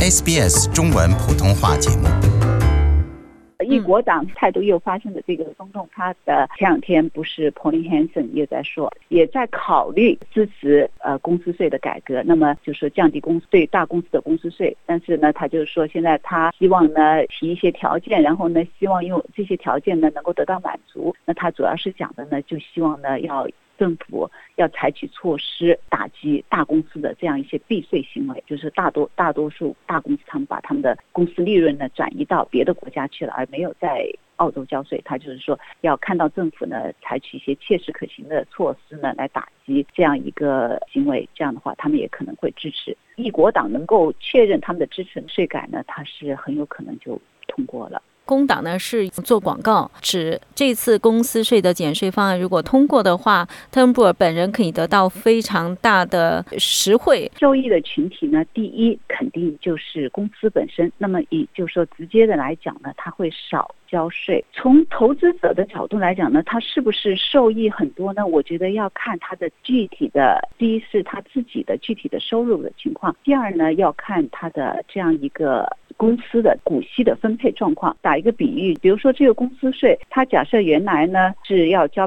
SBS 中文普通话节目。 一国党态度又发生的这个松动，他的前两天不是 Pauline Hanson 也在说，也在考虑支持公司税的改革，那么就是说降低对大公司的公司税，但是呢，他就是说现在他希望呢提一些条件，然后呢希望用这些条件呢能够得到满足。那他主要是讲的呢，就希望呢政府要采取措施打击大公司的这样一些避税行为，就是大多数大公司他们把他们的公司利润呢转移到别的国家去了，而没有在澳洲交税。他就是说要看到政府呢采取一些切实可行的措施呢来打击这样一个行为，这样的话他们也可能会支持。一国党能够确认他们的支持税改呢，它是很有可能就通过了。 工党呢是做广告，指这次公司税的减税方案如果通过的话， Turnbull 本人可以得到非常大的实惠。 受益的群体呢，第一肯定就是公司本身，那么也就是说直接的来讲呢，他会少交税。从投资者的角度来讲呢，他是不是受益很多呢？我觉得要看他的具体的，第一是他自己的具体的收入的情况，第二呢要看他的这样一个公司的股息的分配状况。打一个比喻，比如说这个公司税，它假设原来呢是要交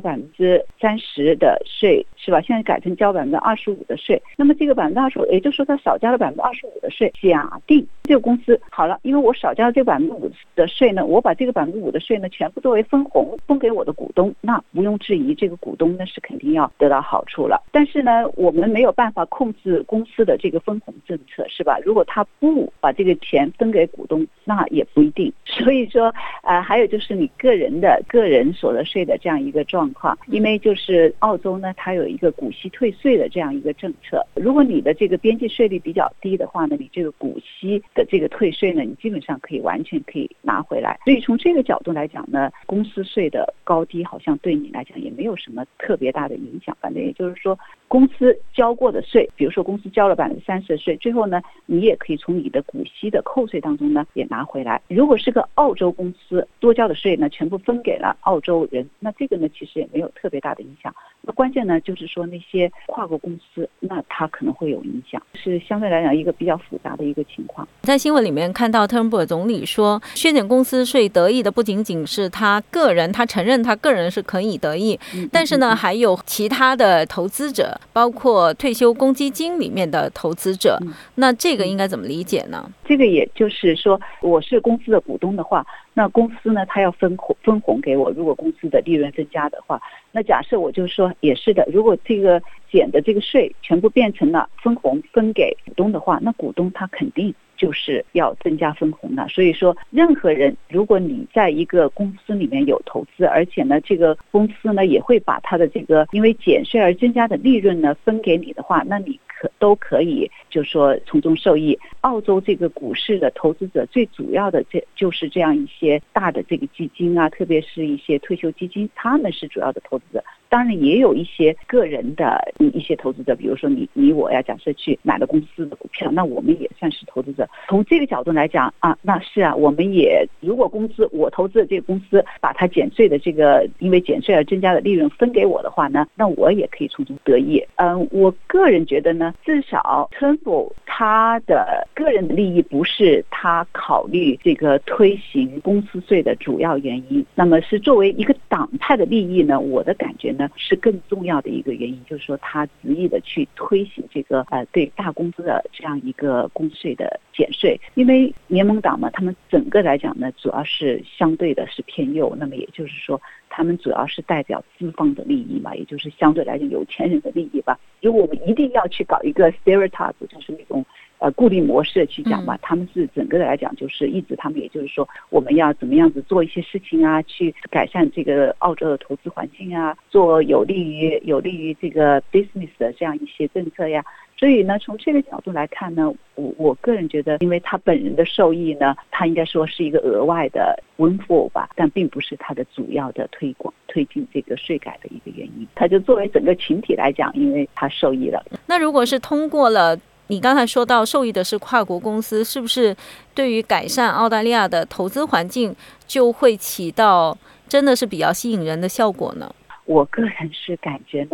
30%的税，是吧？现在改成交25%的税，那么这个25%，也就是说它少交了25%的税。假定这个公司好了，因为我少交了这5%的税呢，我把这个5%的税呢全部作为分红分给我的股东，那毋庸置疑，这个股东呢是肯定要得到好处了。但是呢，我们没有办法控制公司的这个分红政策，是吧？如果他不把这个钱分给股东，那也不一定。所以说还有就是你个人所得税的这样一个状况，因为就是澳洲呢它有一个股息退税的这样一个政策，如果你的这个边际税率比较低的话呢，你这个股息的这个退税呢，你基本上完全可以拿回来。所以从这个角度来讲呢，公司税的高低好像对你来讲也没有什么特别大的影响。反正也就是说，公司交过的税，比如说公司交了30%的税，最后呢你也可以从你的股息的扣税当中呢也拿回来。如果是个澳洲公司，多交的税呢全部分给了澳洲人，那这个呢其实也没有特别大的影响。那关键呢就是说那些跨国公司，那它可能会有影响，是相对来讲一个比较复杂的一个情况。 在新闻里面看到 Turnbull 总理说，削减公司税得益的不仅仅是他个人，他承认他个人是可以得益，但是呢还有其他的投资者，包括退休公积金里面的投资者。那这个应该怎么理解呢？ 这个也就是说，我是公司的股东的话，那公司呢它要分红给我，如果公司的利润增加的话，那假设我就说也是的，如果这个减的这个税全部变成了分红分给股东的话，那股东他肯定就是要增加分红的。所以说任何人，如果你在一个公司里面有投资，而且呢这个公司呢也会把它的这个因为减税而增加的利润呢分给你的话，那你都可以就是说从中受益。澳洲这个股市的投资者最主要的就是这样一些大的这个基金啊，特别是一些退休基金，他们是主要的投资者。当然也有一些个人的一些投资者，比如说你我呀，假设去买了公司的股票，那我们也算是投资者。从这个角度来讲啊，那是啊，我们也如果我投资的这个公司把它减税的这个因为减税而增加的利润分给我的话呢，那我也可以从中得益。我个人觉得呢，至少 Turnbull 他的个人的利益不是他考虑这个推行公司税的主要原因，那么是作为一个党派的利益呢，我的感觉呢是更重要的一个原因，就是说他执意的去推行这个对大公司的这样一个公税的减税。因为联盟党嘛，他们整个来讲呢主要是相对的是偏右，那么也就是说他们主要是代表资方的利益嘛，也就是相对来讲有钱人的利益吧。如果我们一定要去搞一个 stereotype， 就是那种固定模式去讲吧，他们是整个的来讲就是一直他们也就是说我们要怎么样子做一些事情啊，去改善这个澳洲的投资环境啊，做有利于这个 business 的这样一些政策呀。所以呢，从这个角度来看呢，我个人觉得，因为他本人的受益呢，他应该说是一个额外的 windfall 吧，但并不是他的主要的推进这个税改的一个原因。他就作为整个群体来讲，因为他受益了。 那如果是通过了，你刚才说到受益的是跨国公司，是不是对于改善澳大利亚的投资环境就会起到真的是比较吸引人的效果呢？ 我个人是感觉呢，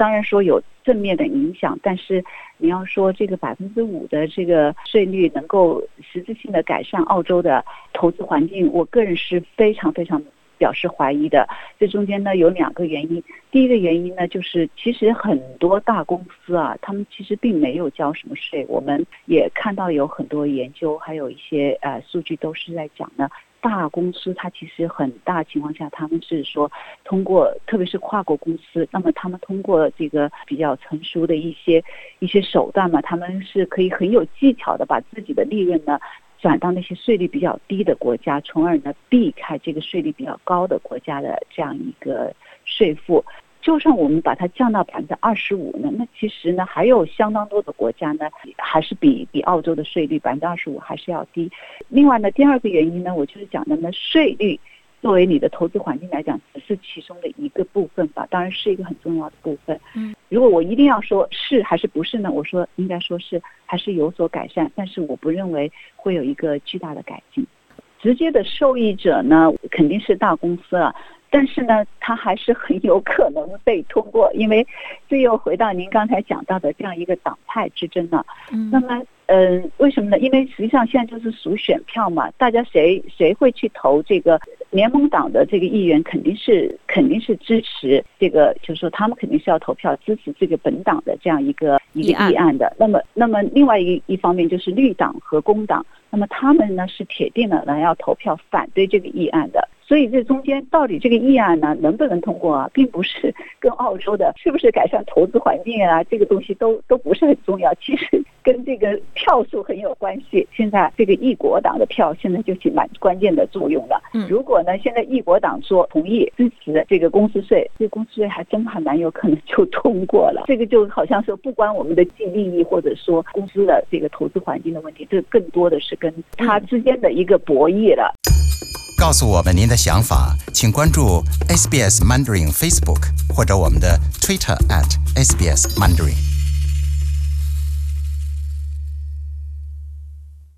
当然说有正面的影响，但是你要说这个5%的这个税率能够实质性的改善澳洲的投资环境，我个人是非常非常表示怀疑的。这中间呢有2个原因。第一个原因呢，就是其实很多大公司啊，他们其实并没有交什么税。我们也看到有很多研究，还有一些数据都是在讲呢，大公司它其实很大情况下，他们是说通过，特别是跨国公司，那么他们通过这个比较成熟的一些手段嘛，他们是可以很有技巧的把自己的利润呢转到那些税率比较低的国家，从而呢避开这个税率比较高的国家的这样一个税负。就算我们把它降到25%呢，那其实呢还有相当多的国家呢还是比澳洲的税率25%还是要低。另外呢，第2个原因呢，我就是讲的呢，税率作为你的投资环境来讲，只是其中的一个部分吧，当然是一个很重要的部分。如果我一定要说是还是不是呢，我说应该说是还是有所改善，但是我不认为会有一个巨大的改进。直接的受益者呢肯定是大公司了，但是呢它还是很有可能被通过，因为这又回到您刚才讲到的这样一个党派之争了。那么为什么呢？因为实际上现在就是数选票嘛，大家谁会去投这个联盟党的这个议员，肯定是支持这个，就是说他们肯定是要投票支持这个本党的这样一个议案的。那么另外一方面就是绿党和工党，那么他们呢是铁定的要投票反对这个议案的。所以这中间到底这个议案呢能不能通过啊，并不是跟澳洲的是不是改善投资环境啊这个东西都不是很重要，其实跟这个票数很有关系。现在这个议国党的票现在就起蛮关键的作用了。如果呢现在议国党说同意支持这个公司税，这个公司税还真还蛮有可能就通过了。这个就好像说不关我们的净利益或者说公司的这个投资环境的问题，这更多的是跟它之间的一个博弈了。 告诉我们您的想法，请关注 SBS Mandarin Facebook 或者我们的 Twitter @SBS Mandarin。